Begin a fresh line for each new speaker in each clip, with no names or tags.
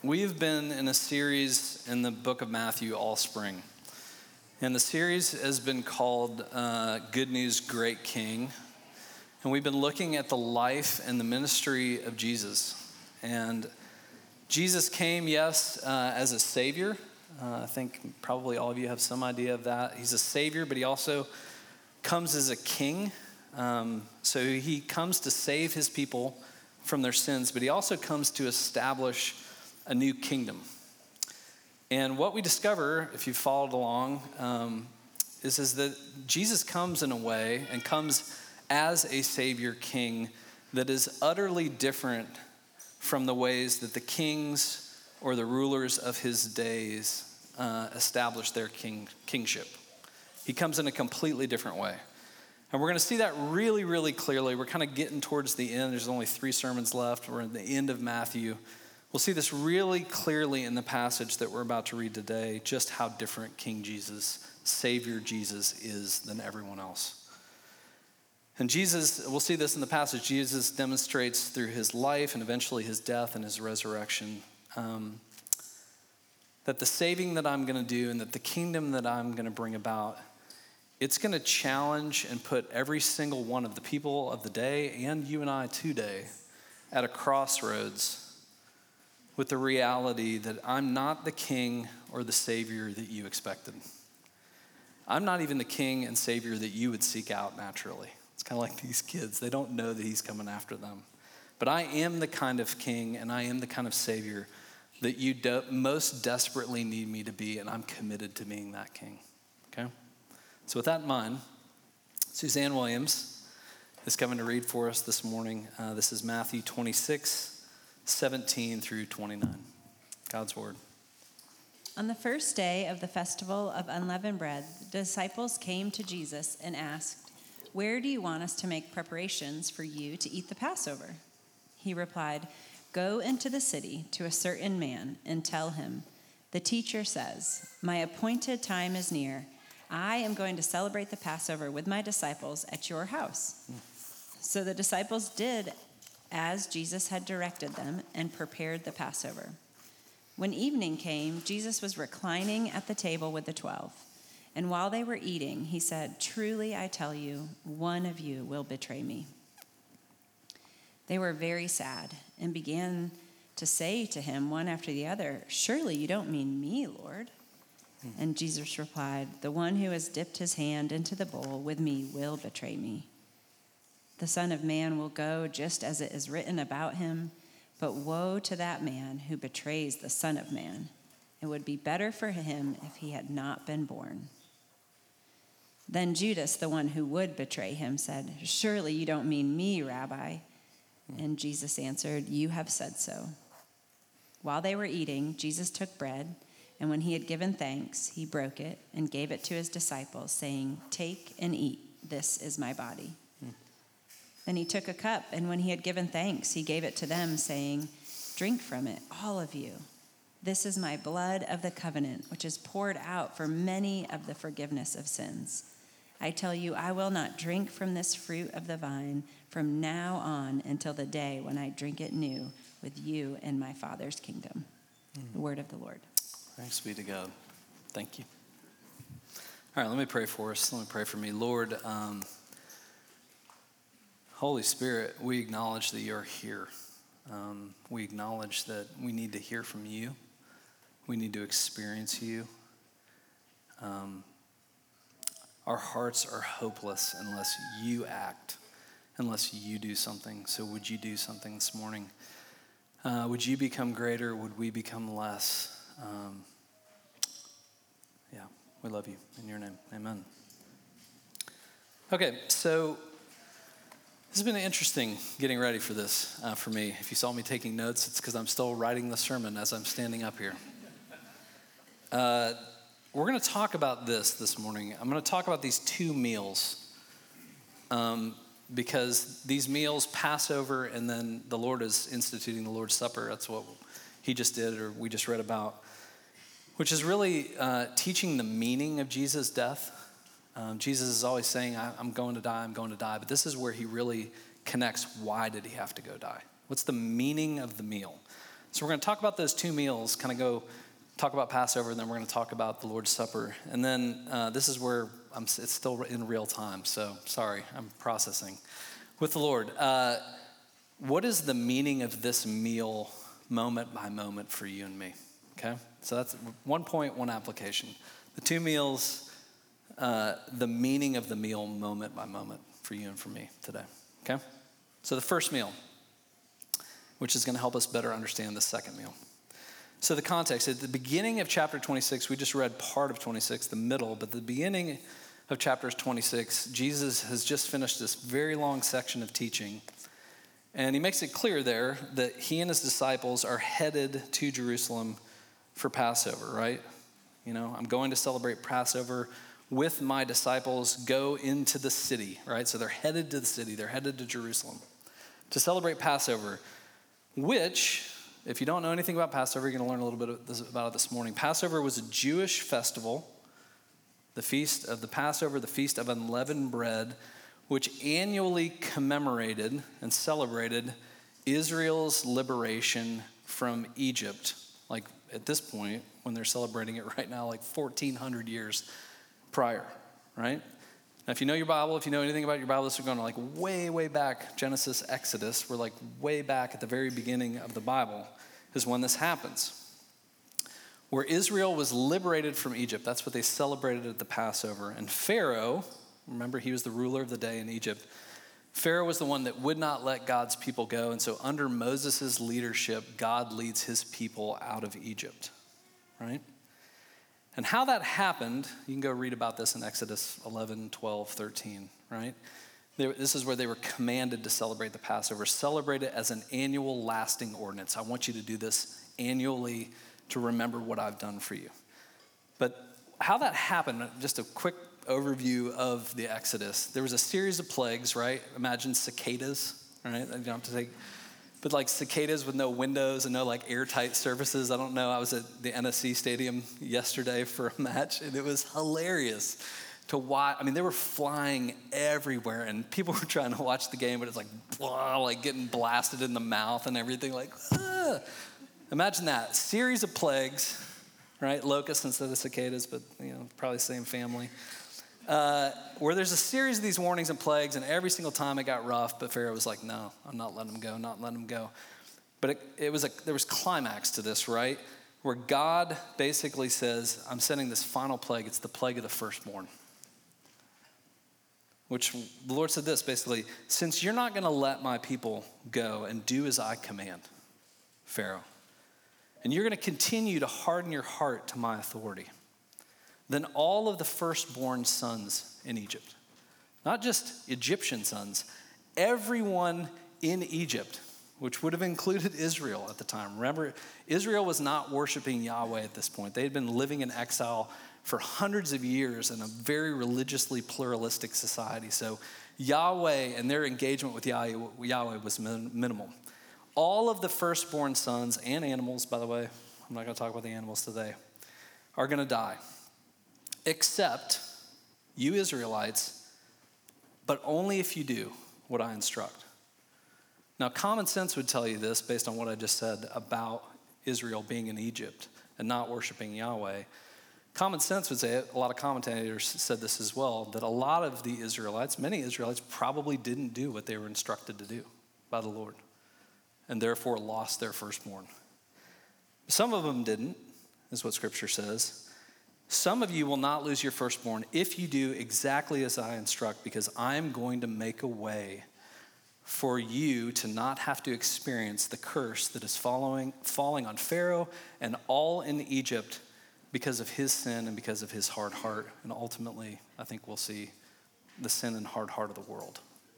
We've been in a series in the book of Matthew all spring. And the series has been called Good News, Great King. And we've been looking at the life and the ministry of Jesus. And Jesus came, yes, as a savior. I think probably all of you have some idea of that. He's a savior, but he also comes as a king. So he comes to save his people from their sins, but he also comes to establish a new kingdom. And what we discover, if you followed along, is that Jesus comes in a way and comes as a savior king that is utterly different from the ways that the kings or the rulers of his days established their kingship. He comes in a completely different way. And we're going to see that really, really clearly. We're kind of getting towards the end. There's only 3 sermons left. We're at the end of Matthew. We'll see this really clearly in the passage that we're about to read today, just how different King Jesus, Savior Jesus, is than everyone else. And Jesus, we'll see this in the passage, Jesus demonstrates through his life and eventually his death and his resurrection that the saving that I'm going to do and that the kingdom that I'm going to bring about, it's going to challenge and put every single one of the people of the day and you and I today at a crossroads with the reality that I'm not the king or the savior that you expected. I'm not even the king and savior that you would seek out naturally. It's kind of like these kids. They don't know that he's coming after them. But I am the kind of king and I am the kind of savior that you most desperately need me to be, and I'm committed to being that king. Okay? So with that in mind, Suzanne Williams is coming to read for us this morning. This is Matthew 26, 17 through 29. God's word.
On the first day of the festival of unleavened bread, the disciples came to Jesus and asked, "Where do you want us to make preparations for you to eat the Passover?" He replied, "Go into the city to a certain man and tell him, 'The teacher says, my appointed time is near. I am going to celebrate the Passover with my disciples at your house.'" So the disciples did as Jesus had directed them and prepared the Passover. When evening came, Jesus was reclining at the table with the 12. And while they were eating, he said, "Truly I tell you, one of you will betray me." They were very sad and began to say to him one after the other, "Surely you don't mean me, Lord." And Jesus replied, "The one who has dipped his hand into the bowl with me will betray me. The Son of Man will go just as it is written about him, but woe to that man who betrays the Son of Man. It would be better for him if he had not been born." Then Judas, the one who would betray him, said, "Surely you don't mean me, Rabbi." And Jesus answered, "You have said so." While they were eating, Jesus took bread, and when he had given thanks, he broke it and gave it to his disciples, saying, "Take and eat. This is my body." Then he took a cup, and when he had given thanks, he gave it to them, saying, "Drink from it, all of you. This is my blood of the covenant, which is poured out for many of the forgiveness of sins. I tell you, I will not drink from this fruit of the vine from now on until the day when I drink it new with you in my Father's kingdom." The word of the Lord.
Thanks be to God. Thank you. All right, let me pray for us. Let me pray for me. Lord, Holy Spirit, we acknowledge that you're here. We acknowledge that we need to hear from you. We need to experience you. Our hearts are hopeless unless you act, unless you do something. So would you do something this morning? Would you become greater? Would we become less? Yeah, we love you. In your name, amen. Okay, so this has been interesting getting ready for this for me. If you saw me taking notes, it's because I'm still writing the sermon as I'm standing up here. We're going to talk about this morning. I'm going to talk about these 2 meals because these meals, Passover, and then the Lord is instituting the Lord's Supper. That's what he just did, or we just read about, which is really teaching the meaning of Jesus' death. Jesus is always saying, I'm going to die, but this is where he really connects why did he have to go die? What's the meaning of the meal? So we're going to talk about those two meals, kind of go talk about Passover, and then we're going to talk about the Lord's Supper. And then this is where it's still in real time, so sorry, I'm processing. With the Lord, what is the meaning of this meal moment by moment for you and me? Okay, so that's 1 point, 1 application. The two meals, the meaning of the meal moment by moment for you and for me today, okay? So the first meal, which is going to help us better understand the second meal. So the context, at the beginning of chapter 26, we just read part of 26, the middle, but the beginning of chapter 26, Jesus has just finished this very long section of teaching. And he makes it clear there that he and his disciples are headed to Jerusalem for Passover, right? You know, I'm going to celebrate Passover with my disciples, go into the city, right? So they're headed to the city, they're headed to Jerusalem to celebrate Passover, which, if you don't know anything about Passover, you're going to learn a little bit about it this morning. Passover was a Jewish festival, the feast of the Passover, the feast of unleavened bread, which annually commemorated and celebrated Israel's liberation from Egypt. Like at this point, when they're celebrating it right now, like 1,400 years prior, right? Now, if you know your Bible, if you know anything about your Bible, this is going to like way, way back, Genesis, Exodus. We're like way back at the very beginning of the Bible is when this happens. Where Israel was liberated from Egypt. That's what they celebrated at the Passover. And Pharaoh, remember he was the ruler of the day in Egypt. Pharaoh was the one that would not let God's people go. And so under Moses' leadership, God leads his people out of Egypt, right? And how that happened, you can go read about this in Exodus 11, 12, 13, right? This is where they were commanded to celebrate the Passover. Celebrate it as an annual lasting ordinance. I want you to do this annually to remember what I've done for you. But how that happened, just a quick overview of the Exodus. There was a series of plagues, right? Imagine cicadas, right? You don't have to take... But like cicadas with no windows and no like airtight surfaces. I don't know. I was at the NSC Stadium yesterday for a match, and it was hilarious to watch. I mean, they were flying everywhere, and people were trying to watch the game, but it's like, blah, like getting blasted in the mouth and everything. Like, ah. Imagine that series of plagues, right? Locusts instead of cicadas, but probably the same family. Where there's a series of these warnings and plagues, and every single time it got rough, but Pharaoh was like, no, I'm not letting them go, not letting them go. But there was climax to this, right? Where God basically says, I'm sending this final plague. It's the plague of the firstborn. Which the Lord said this, basically, since you're not going to let my people go and do as I command, Pharaoh, and you're going to continue to harden your heart to my authority, then all of the firstborn sons in Egypt, not just Egyptian sons, everyone in Egypt, which would have included Israel at the time. Remember, Israel was not worshiping Yahweh at this point. They had been living in exile for hundreds of years in a very religiously pluralistic society. So Yahweh and their engagement with Yahweh was minimal. All of the firstborn sons and animals, by the way, I'm not going to talk about the animals today, are going to die. Except you Israelites, but only if you do what I instruct. Now, common sense would tell you this based on what I just said about Israel being in Egypt and not worshiping Yahweh. Common sense would say, a lot of commentators said this as well, that a lot of the Israelites, many Israelites, probably didn't do what they were instructed to do by the Lord and therefore lost their firstborn. Some of them didn't, is what Scripture says. Some of you will not lose your firstborn if you do exactly as I instruct, because I'm going to make a way for you to not have to experience the curse that is falling on Pharaoh and all in Egypt because of his sin and because of his hard heart. And ultimately, I think we'll see the sin and hard heart of the world.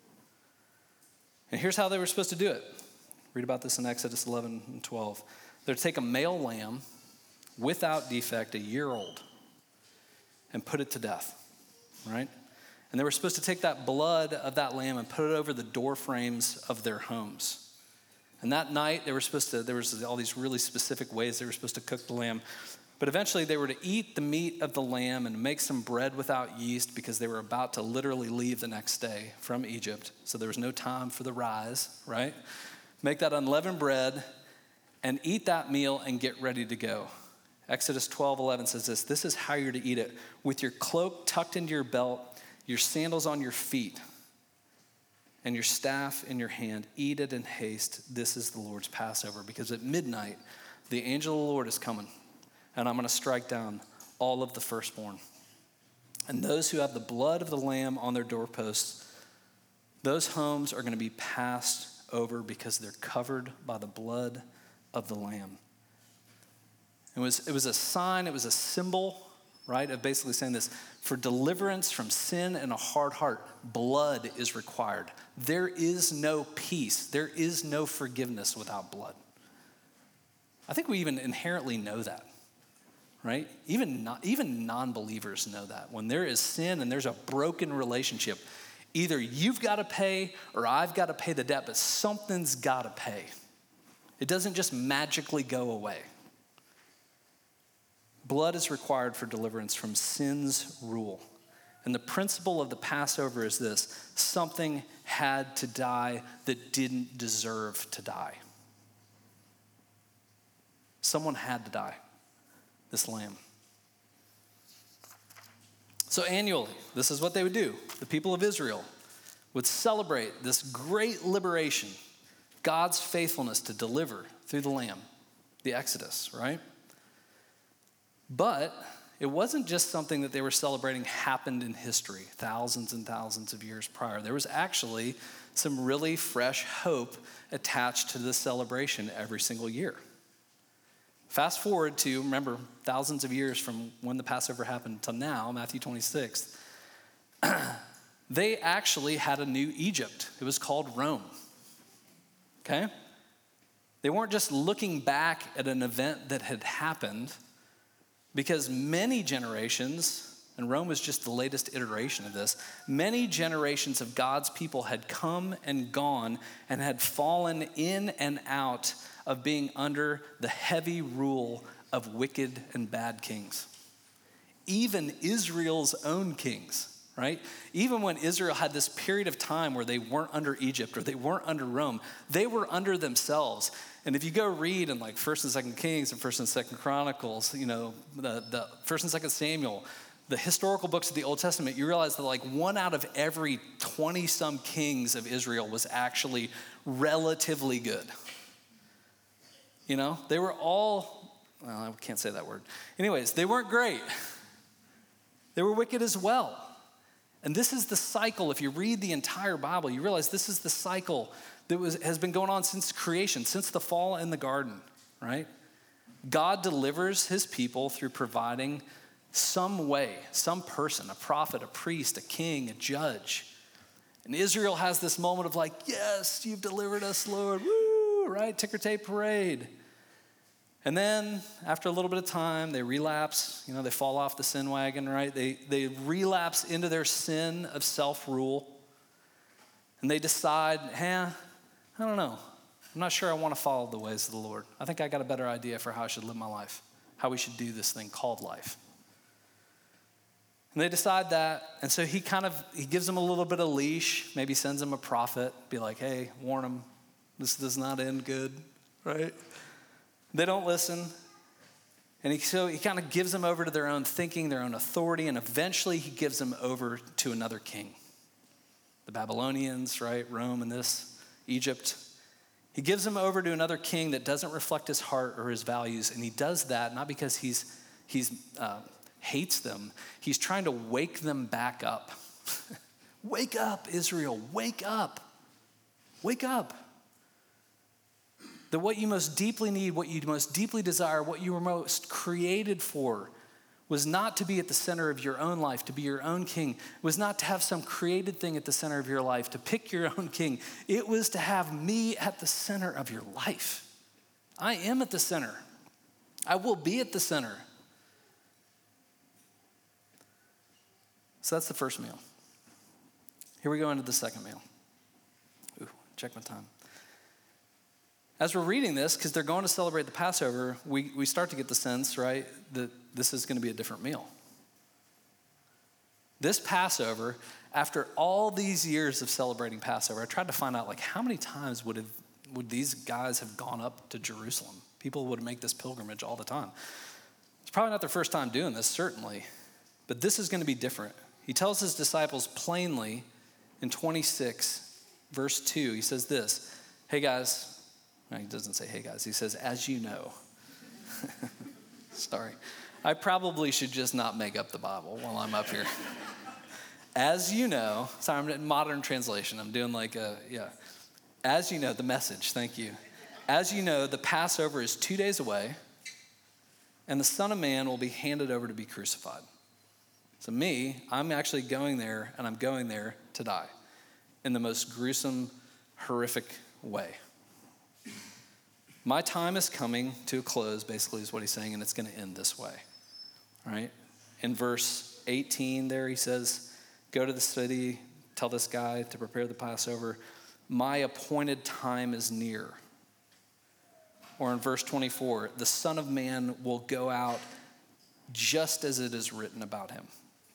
And here's how they were supposed to do it. Read about this in Exodus 11 and 12. They're to take a male lamb without defect, a year old, and put it to death, right? And they were supposed to take that blood of that lamb and put it over the door frames of their homes. And that night, there was all these really specific ways they were supposed to cook the lamb. But eventually, they were to eat the meat of the lamb and make some bread without yeast because they were about to literally leave the next day from Egypt. So there was no time for the rise, right? Make that unleavened bread and eat that meal and get ready to go. Exodus 12:11 says this is how you're to eat it. With your cloak tucked into your belt, your sandals on your feet, and your staff in your hand, eat it in haste. This is the Lord's Passover. Because at midnight, the angel of the Lord is coming, and I'm going to strike down all of the firstborn. And those who have the blood of the Lamb on their doorposts, those homes are going to be passed over because they're covered by the blood of the Lamb. It was a sign, it was a symbol, right, of basically saying this: for deliverance from sin and a hard heart, blood is required. There is no peace, there is no forgiveness without blood. I think we even inherently know that, right? Even non-believers know that. When there is sin and there's a broken relationship, either you've got to pay or I've got to pay the debt, but something's got to pay. It doesn't just magically go away. Blood is required for deliverance from sin's rule. And the principle of the Passover is this: something had to die that didn't deserve to die. Someone had to die, this lamb. So annually, this is what they would do. The people of Israel would celebrate this great liberation, God's faithfulness to deliver through the lamb, the Exodus, right? But it wasn't just something that they were celebrating happened in history, thousands and thousands of years prior. There was actually some really fresh hope attached to this celebration every single year. Fast forward to, remember, thousands of years from when the Passover happened to now, Matthew 26. They actually had a new Egypt. It was called Rome. Okay? They weren't just looking back at an event that had happened, because many generations, and Rome was just the latest iteration of this, many generations of God's people had come and gone and had fallen in and out of being under the heavy rule of wicked and bad kings. Even Israel's own kings, right? Even when Israel had this period of time where they weren't under Egypt or they weren't under Rome, they were under themselves. And if you go read in like 1st and 2nd Kings and 1st and 2nd Chronicles, you know, the 1st and 2nd Samuel, the historical books of the Old Testament, you realize that like 1 out of every 20-some kings of Israel was actually relatively good. You know, they were all, well, I can't say that word. Anyways, they weren't great. They were wicked as well. And this is the cycle. If you read the entire Bible, you realize this is the cycle that has been going on since creation, since the fall in the garden, right? God delivers his people through providing some way, some person, a prophet, a priest, a king, a judge. And Israel has this moment of like, yes, you've delivered us, Lord, woo, right? Ticker tape parade. And then after a little bit of time, they relapse, they fall off the sin wagon, right? They relapse into their sin of self-rule. And they decide, I don't know. I'm not sure I want to follow the ways of the Lord. I think I got a better idea for how I should live my life, how we should do this thing called life. And they decide that, and so he gives them a little bit of leash, maybe sends them a prophet, be like, hey, warn them, this does not end good, right? They don't listen. And he kind of gives them over to their own thinking, their own authority, and eventually he gives them over to another king. The Babylonians, right? Rome and Egypt. He gives them over to another king that doesn't reflect his heart or his values, and he does that not because he's hates them. He's trying to wake them back up. Wake up, Israel, wake up. Wake up. That what you most deeply need, what you most deeply desire, what you were most created for was not to be at the center of your own life, to be your own king. It was not to have some created thing at the center of your life, to pick your own king. It was to have me at the center of your life. I am at the center. I will be at the center. So that's the first meal. Here we go into the second meal. Ooh, check my time. As we're reading this, because they're going to celebrate the Passover, we start to get the sense, right, that this is going to be a different meal. This Passover, after all these years of celebrating Passover, I tried to find out, like, how many times would these guys have gone up to Jerusalem, People would make this pilgrimage all the time. It's probably not their first time doing this, certainly, but this is going to be different. He tells his disciples plainly in 26, verse 2, he says this, hey guys, no, he doesn't say hey guys, he says, as you know. Sorry. I probably should just not make up the Bible while I'm up here. As you know, sorry, I'm in modern translation. I'm doing As you know, the Message, thank you. As you know, the Passover is 2 days away, and the Son of Man will be handed over to be crucified. So I'm actually going there, and I'm going there to die in the most gruesome, horrific way. My time is coming to a close, basically is what he's saying, and it's going to end this way, right? In verse 18 there, he says, go to the city, tell this guy to prepare the Passover. My appointed time is near. Or in verse 24, the Son of Man will go out just as it is written about him.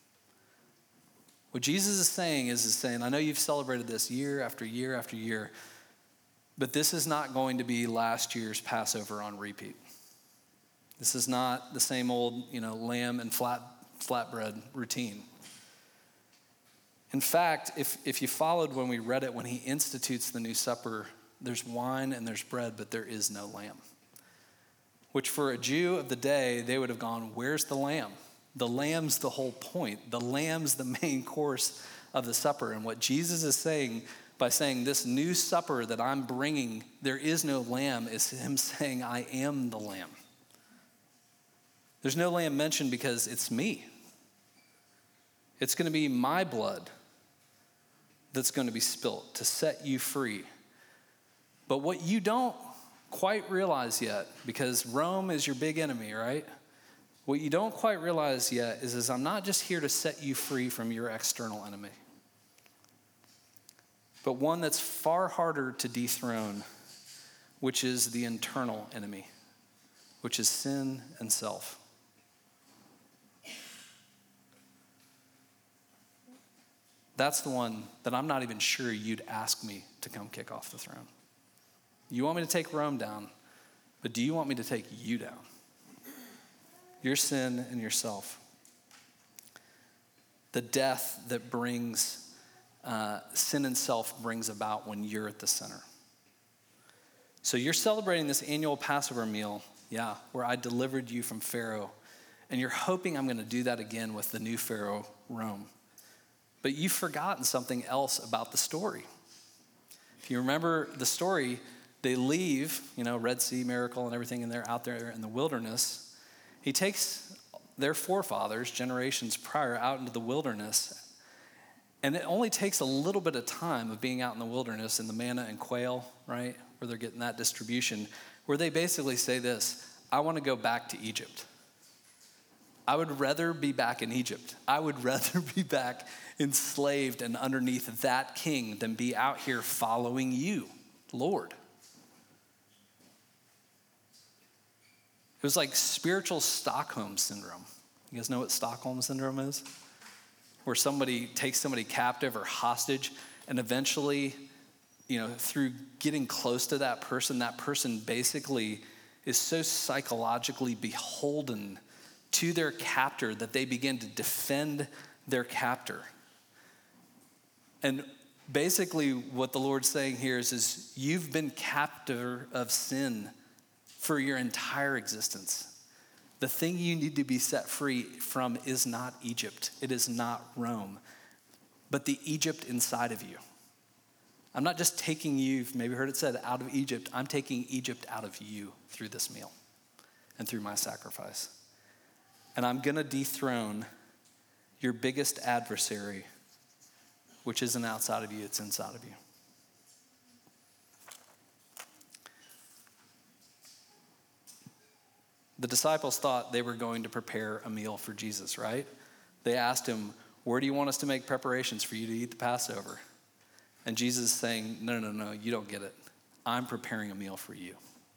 What Jesus is saying, I know you've celebrated this year after year after year, but this is not going to be last year's Passover on repeat. This is not the same old, lamb and flatbread routine. In fact, if you followed when we read it, when he institutes the new supper, there's wine and there's bread, but there is no lamb. Which for a Jew of the day, they would have gone, where's the lamb? The lamb's the whole point. The lamb's the main course of the supper. And what Jesus is saying by saying this new supper that I'm bringing, there is no lamb, is him saying, I am the lamb. There's no lamb mentioned because it's me. It's going to be my blood that's going to be spilt to set you free. But what you don't quite realize yet, because Rome is your big enemy, right? What you don't quite realize yet is I'm not just here to set you free from your external enemy, but one that's far harder to dethrone, which is the internal enemy, which is sin and self. That's the one that I'm not even sure you'd ask me to come kick off the throne. You want me to take Rome down, but do you want me to take you down? Your sin and yourself. The death that brings sin and self brings about when you're at the center. So you're celebrating this annual Passover meal, where I delivered you from Pharaoh, and you're hoping I'm going to do that again with the new Pharaoh, Rome. But you've forgotten something else about the story. If you remember the story, they leave, Red Sea miracle and everything, and they're out there in the wilderness. He takes their forefathers, generations prior, out into the wilderness. And it only takes a little bit of time of being out in the wilderness and the manna and quail, right, where they're getting that distribution, where they basically say this, I want to go back to Egypt. I would rather be back in Egypt. I would rather be back enslaved and underneath that king than be out here following you, Lord. It was like spiritual Stockholm syndrome. You guys know what Stockholm syndrome is? Where somebody takes somebody captive or hostage, and eventually, through getting close to that person basically is so psychologically beholden to their captor that they begin to defend their captor. And basically what the Lord's saying here is you've been captive of sin for your entire existence. The thing you need to be set free from is not Egypt. It is not Rome, but the Egypt inside of you. I'm not just taking you, you've maybe heard it said, out of Egypt. I'm taking Egypt out of you through this meal and through my sacrifice. And I'm going to dethrone your biggest adversary, which isn't outside of you, it's inside of you. The disciples thought they were going to prepare a meal for Jesus, right? They asked him, where do you want us to make preparations for you to eat the Passover? And Jesus is saying, no, you don't get it. I'm preparing a meal for you.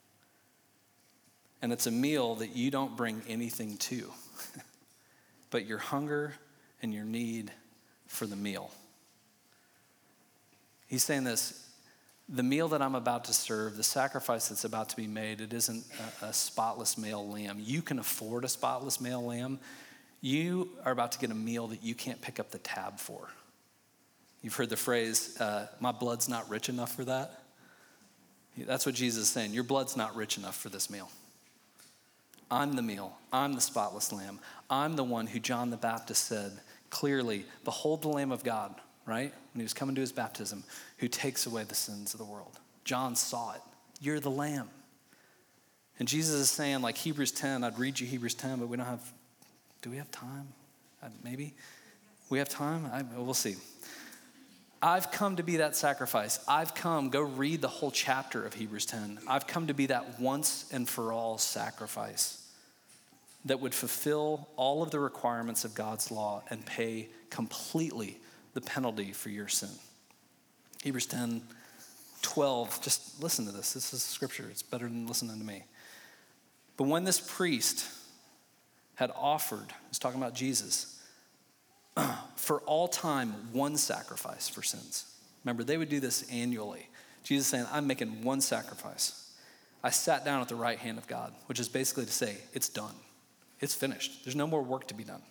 And it's a meal that you don't bring anything to, but your hunger and your need for the meal. He's saying this, the meal that I'm about to serve, the sacrifice that's about to be made, it isn't a spotless male lamb. You can afford a spotless male lamb. You are about to get a meal that you can't pick up the tab for. You've heard the phrase, my blood's not rich enough for that. That's what Jesus is saying. Your blood's not rich enough for this meal. I'm the meal. I'm the spotless lamb. I'm the one who John the Baptist said clearly, behold the Lamb of God, right? When he was coming to his baptism, who takes away the sins of the world. John saw it. You're the lamb. And Jesus is saying, like Hebrews 10, I'd read you Hebrews 10, but do we have time? Maybe. We have time? We'll see. I've come to be that sacrifice. Go read the whole chapter of Hebrews 10. I've come to be that once and for all sacrifice that would fulfill all of the requirements of God's law and pay completely the penalty for your sin. Hebrews 10, 12, just listen to this. This is scripture. It's better than listening to me. But when this priest had offered, he's talking about Jesus, for all time, one sacrifice for sins. Remember, they would do this annually. Jesus saying, I'm making one sacrifice. I sat down at the right hand of God, which is basically to say, it's done. It's finished. There's no more work to be done.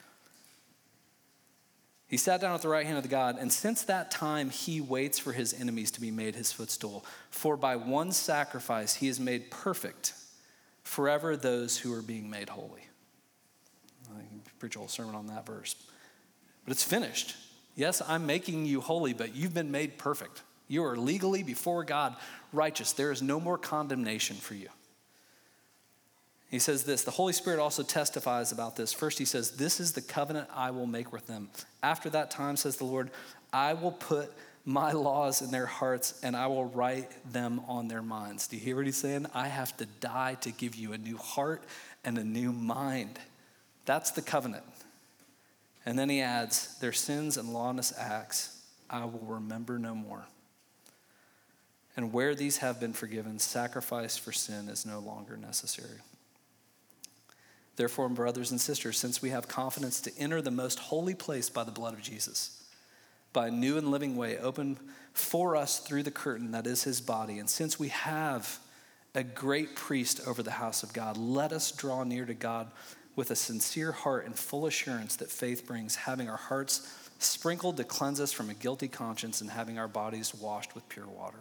He sat down at the right hand of the God, and since that time, he waits for his enemies to be made his footstool. For by one sacrifice, he has made perfect forever those who are being made holy. I can preach a whole sermon on that verse. But it's finished. Yes, I'm making you holy, but you've been made perfect. You are legally before God righteous. There is no more condemnation for you. He says this, the Holy Spirit also testifies about this. First he says, this is the covenant I will make with them. After that time, says the Lord, I will put my laws in their hearts and I will write them on their minds. Do you hear what he's saying? I have to die to give you a new heart and a new mind. That's the covenant. And then he adds, their sins and lawless acts, I will remember no more. And where these have been forgiven, sacrifice for sin is no longer necessary. Therefore, brothers and sisters, since we have confidence to enter the most holy place by the blood of Jesus, by a new and living way open for us through the curtain that is his body, and since we have a great priest over the house of God, let us draw near to God with a sincere heart and full assurance that faith brings, having our hearts sprinkled to cleanse us from a guilty conscience and having our bodies washed with pure water.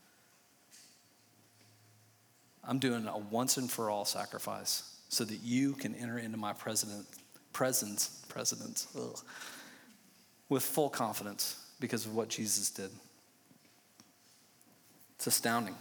I'm doing a once and for all sacrifice so that you can enter into my presence with full confidence because of what Jesus did. It's astounding.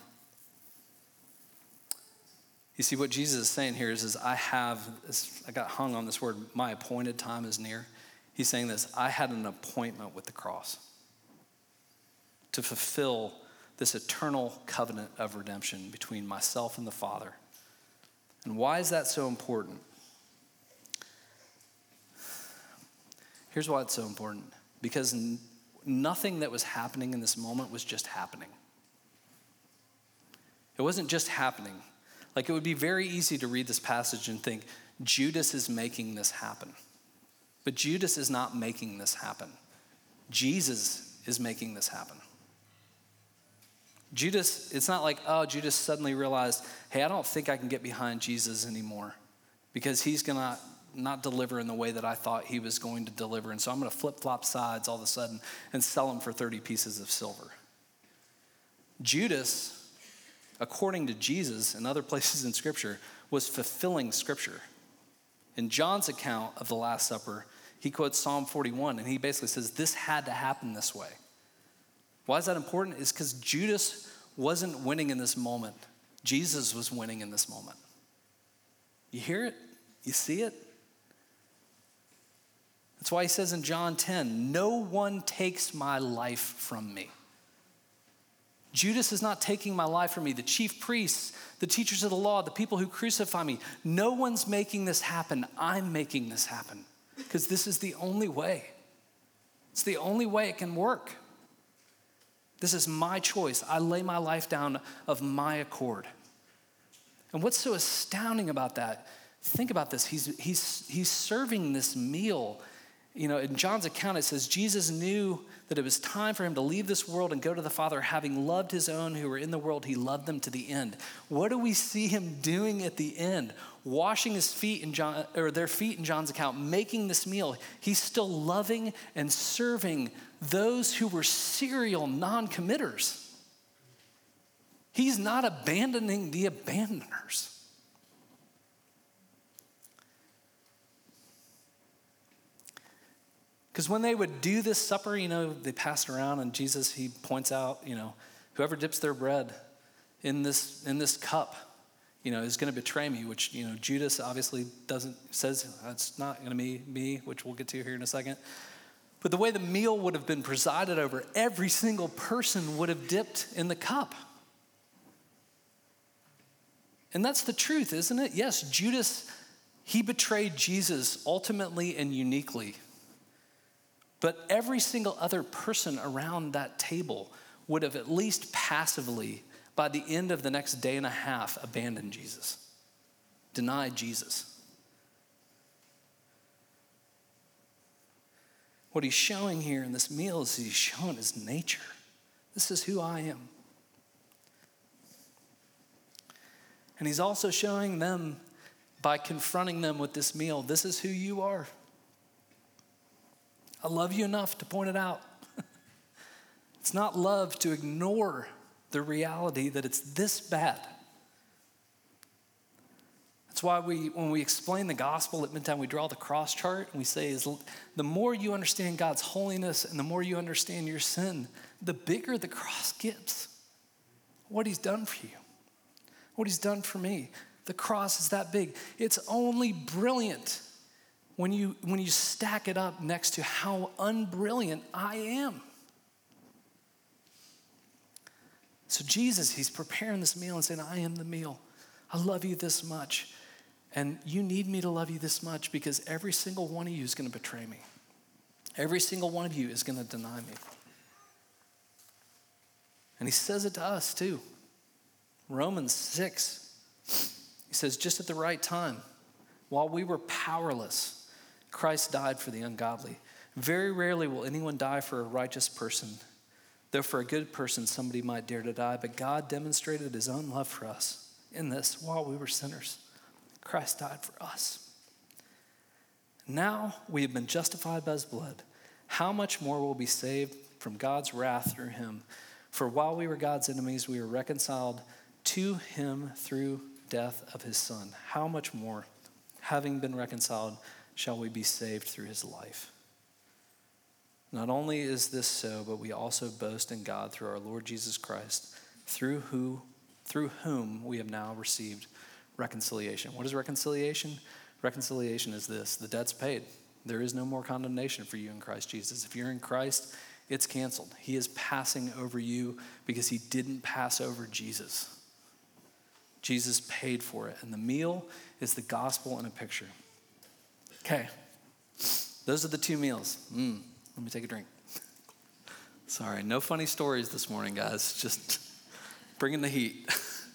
You see, what Jesus is saying here is I got hung on this word, my appointed time is near. He's saying this, I had an appointment with the cross to fulfill this eternal covenant of redemption between myself and the Father. And why is that so important? Here's why it's so important. Because nothing that was happening in this moment was just happening. It wasn't just happening. Like, it would be very easy to read this passage and think, Judas is making this happen. But Judas is not making this happen. Jesus is making this happen. Judas, it's not like, Judas suddenly realized, hey, I don't think I can get behind Jesus anymore because he's going to not deliver in the way that I thought he was going to deliver. And so I'm going to flip-flop sides all of a sudden and sell him for 30 pieces of silver. Judas, according to Jesus and other places in Scripture, was fulfilling Scripture. In John's account of the Last Supper, he quotes Psalm 41, and he basically says, this had to happen this way. Why is that important? It's because Judas wasn't winning in this moment. Jesus was winning in this moment. You hear it? You see it? That's why he says in John 10, no one takes my life from me. Judas is not taking my life from me. The chief priests, the teachers of the law, the people who crucify me, no one's making this happen. I'm making this happen because this is the only way. It's the only way it can work. This is my choice. I lay my life down of my accord. And what's so astounding about that, think about this. He's serving this meal in John's account, it says Jesus knew that it was time for him to leave this world and go to the Father. Having loved his own who were in the world, he loved them to the end. What do we see him doing at the end? Washing his feet in their feet in John's account, making this meal. He's still loving and serving those who were serial non-committers. He's not abandoning the abandoners. Because when they would do this supper, they passed around, and Jesus, he points out, whoever dips their bread in this cup, is going to betray me, which, Judas obviously says that's not going to be me, which we'll get to here in a second. But the way the meal would have been presided over, every single person would have dipped in the cup. And that's the truth, isn't it? Yes, Judas, he betrayed Jesus ultimately and uniquely. But every single other person around that table would have at least passively, by the end of the next day and a half, abandoned Jesus, denied Jesus. What he's showing here in this meal is he's showing his nature. This is who I am. And he's also showing them, by confronting them with this meal, this is who you are. I love you enough to point it out. It's not love to ignore the reality that it's this bad. That's why when we explain the gospel at Midtown, we draw the cross chart and we say, the more you understand God's holiness and the more you understand your sin, the bigger the cross gets. What he's done for you, what he's done for me. The cross is that big. It's only brilliant when you stack it up next to how unbrilliant I am. So Jesus, he's preparing this meal and saying, I am the meal. I love you this much. And you need me to love you this much because every single one of you is going to betray me. Every single one of you is going to deny me. And he says it to us too. Romans 6, he says, just at the right time, while we were powerless, Christ died for the ungodly. Very rarely will anyone die for a righteous person, though for a good person somebody might dare to die. But God demonstrated his own love for us in this: while we were sinners, Christ died for us. Now we have been justified by his blood. How much more will be saved from God's wrath through him? For while we were God's enemies, we were reconciled to him through death of his Son. How much more, having been reconciled, shall we be saved through his life? Not only is this so, but we also boast in God through our Lord Jesus Christ, through whom we have now received reconciliation. What is reconciliation? Reconciliation is this: the debt's paid. There is no more condemnation for you in Christ Jesus. If you're in Christ, it's canceled. He is passing over you because he didn't pass over Jesus. Jesus paid for it. And the meal is the gospel in a picture. Okay, those are the two meals. Let me take a drink. Sorry, no funny stories this morning, guys. Just bringing the heat.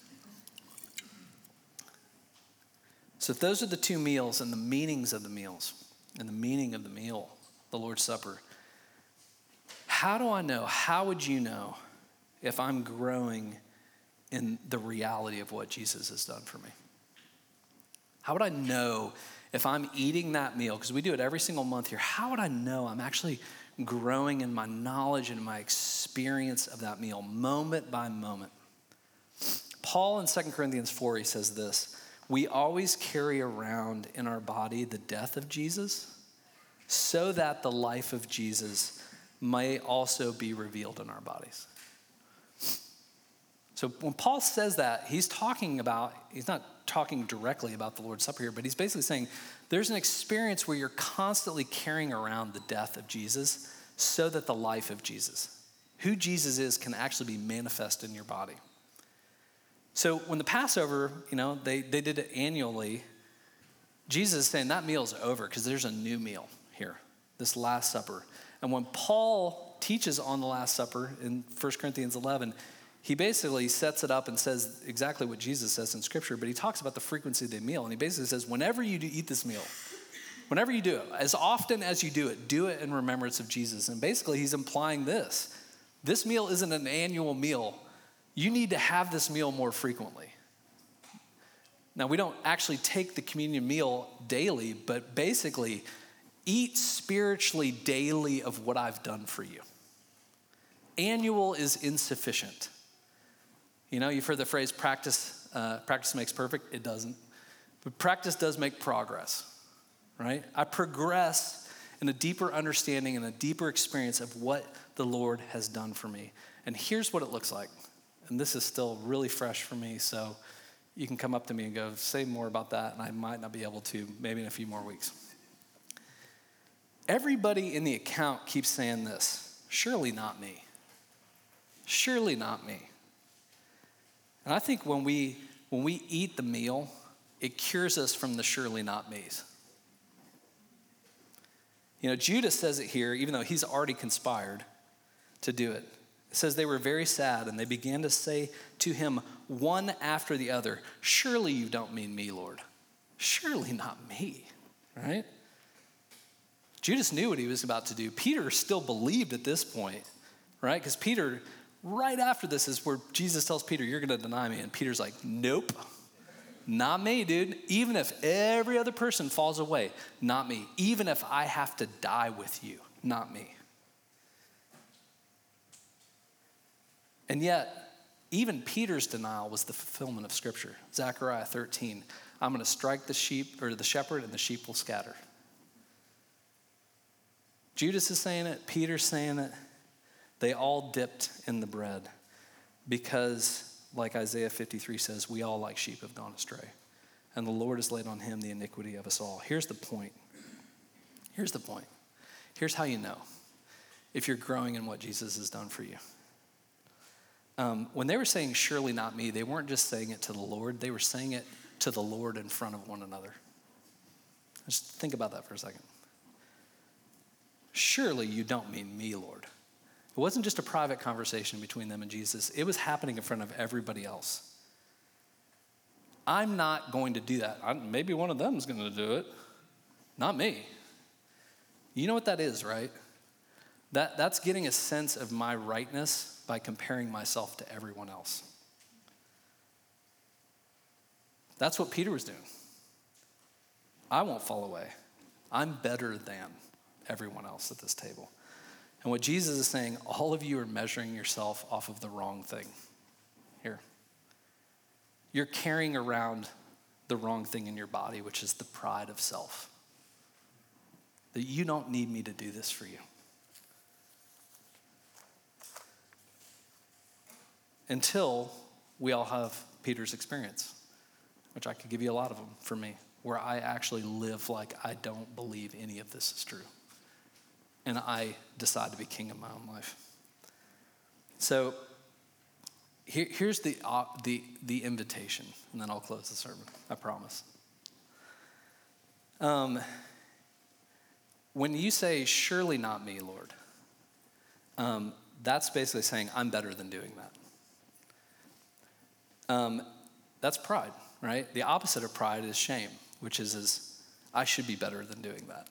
So if those are the two meals and the meanings of the meals and the meaning of the meal, the Lord's Supper, how do I know, how would you know if I'm growing in the reality of what Jesus has done for me? How would I know if I'm eating that meal? Because we do it every single month here. How would I know I'm actually growing in my knowledge and my experience of that meal moment by moment? Paul in 2 Corinthians 4, he says this: we always carry around in our body the death of Jesus so that the life of Jesus may also be revealed in our bodies. So when Paul says that, he's not talking directly about the Lord's Supper here, but he's basically saying there's an experience where you're constantly carrying around the death of Jesus so that the life of Jesus, who Jesus is, can actually be manifest in your body. So when the Passover, they did it annually, Jesus is saying that meal's over because there's a new meal here, this Last Supper. And when Paul teaches on the Last Supper in 1 Corinthians 11, he basically sets it up and says exactly what Jesus says in Scripture, but he talks about the frequency of the meal. And he basically says, whenever you eat this meal, Whenever you do it, as often as you do it in remembrance of Jesus. And basically, he's implying this. This meal isn't an annual meal. You need to have this meal more frequently. Now, we don't actually take the communion meal daily, but basically, eat spiritually daily of what I've done for you. Annual is insufficient. You know, you've heard the phrase practice makes perfect. It doesn't. But practice does make progress, right? I progress in a deeper understanding and a deeper experience of what the Lord has done for me. And here's what it looks like. And this is still really fresh for me, so you can come up to me and go, say more about that, and I might not be able to, maybe in a few more weeks. Everybody in the account keeps saying this, surely not me. Surely not me. And I think when we eat the meal, it cures us from the surely not me's. You know, Judas says it here, even though he's already conspired to do it. It says they were very sad, and they began to say to him one after the other, surely you don't mean me, Lord. Surely not me, right? Judas knew what he was about to do. Peter still believed at this point, right? Because Peter, right after this is where Jesus tells Peter, you're going to deny me. And Peter's like, nope, not me, dude. Even if every other person falls away, not me. Even if I have to die with you, not me. And yet, even Peter's denial was the fulfillment of Scripture. Zechariah 13, I'm going to strike the sheep or the shepherd and the sheep will scatter. Judas is saying it, Peter's saying it. They all dipped in the bread because, like Isaiah 53 says, we all like sheep have gone astray. And the Lord has laid on him the iniquity of us all. Here's the point. Here's the point. Here's how you know if you're growing in what Jesus has done for you. When they were saying, surely not me, they weren't just saying it to the Lord. They were saying it to the Lord in front of one another. Just think about that for a second. Surely you don't mean me, Lord. It wasn't just a private conversation between them and Jesus. It was happening in front of everybody else. I'm not going to do that. Maybe one of them is going to do it. Not me. You know what that is, right? That's getting a sense of my rightness by comparing myself to everyone else. That's what Peter was doing. I won't fall away. I'm better than everyone else at this table. And what Jesus is saying, all of you are measuring yourself off of the wrong thing. Here. You're carrying around the wrong thing in your body, which is the pride of self. That you don't need me to do this for you. Until we all have Peter's experience, which I could give you a lot of them for me, where I actually live like I don't believe any of this is true. And I decide to be king of my own life. So here's the invitation, and then I'll close the sermon, I promise. When you say, surely not me, Lord, that's basically saying I'm better than doing that. That's pride, right? The opposite of pride is shame, which is I should be better than doing that.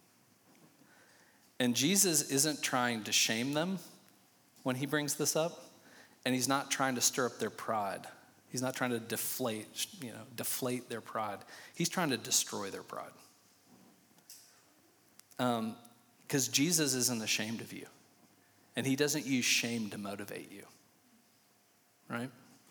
And Jesus isn't trying to shame them when he brings this up, and he's not trying to stir up their pride. He's not trying to deflate their pride. He's trying to destroy their pride. Because Jesus isn't ashamed of you, and he doesn't use shame to motivate you, right?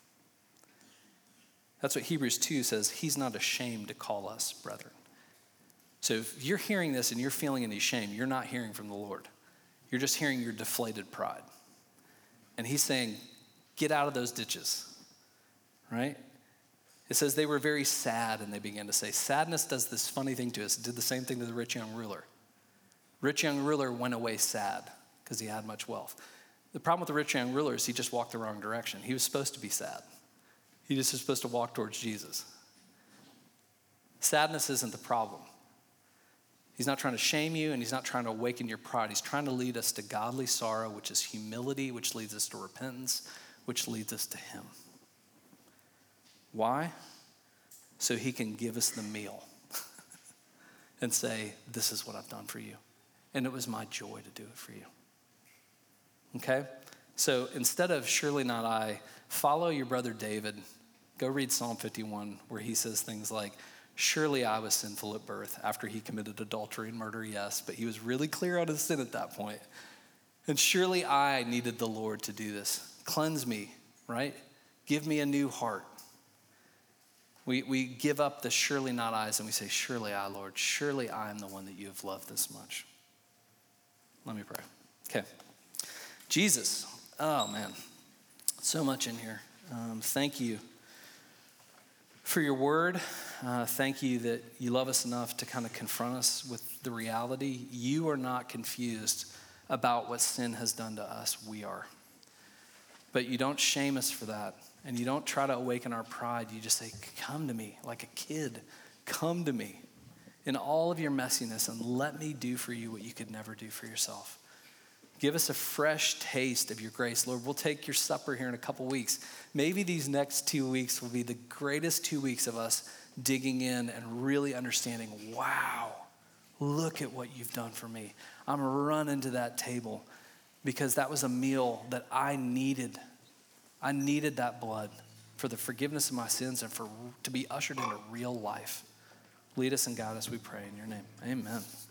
That's what Hebrews 2 says. He's not ashamed to call us brethren. So if you're hearing this and you're feeling any shame, you're not hearing from the Lord. You're just hearing your deflated pride. And he's saying, get out of those ditches, right? It says they were very sad, and they began to say, sadness does this funny thing to us. It did the same thing to the rich young ruler. Rich young ruler went away sad because he had much wealth. The problem with the rich young ruler is he just walked the wrong direction. He was supposed to be sad. He just was supposed to walk towards Jesus. Sadness isn't the problem. He's not trying to shame you, and he's not trying to awaken your pride. He's trying to lead us to godly sorrow, which is humility, which leads us to repentance, which leads us to him. Why? So he can give us the meal. and say, this is what I've done for you. And it was my joy to do it for you. Okay? So instead of surely not I, follow your brother David. Go read Psalm 51, where he says things like, surely I was sinful at birth. After he committed adultery and murder, yes, but he was really clear on his sin at that point. And surely I needed the Lord to do this. Cleanse me, right? Give me a new heart. We give up the surely not I's and we say, surely I, Lord, surely I am the one that you have loved this much. Let me pray. Okay. Jesus, oh man, so much in here. Thank you for your word. Thank you that you love us enough to kind of confront us with the reality. You are not confused about what sin has done to us. We are. But you don't shame us for that. And you don't try to awaken our pride. You just say, come to me like a kid. Come to me in all of your messiness and let me do for you what you could never do for yourself. Give us a fresh taste of your grace. Lord, we'll take your supper here in a couple weeks. Maybe these next 2 weeks will be the greatest 2 weeks of us digging in and really understanding, wow, look at what you've done for me. I'm running to that table because that was a meal that I needed. I needed that blood for the forgiveness of my sins and to be ushered into real life. Lead us and guide us, we pray in your name. Amen.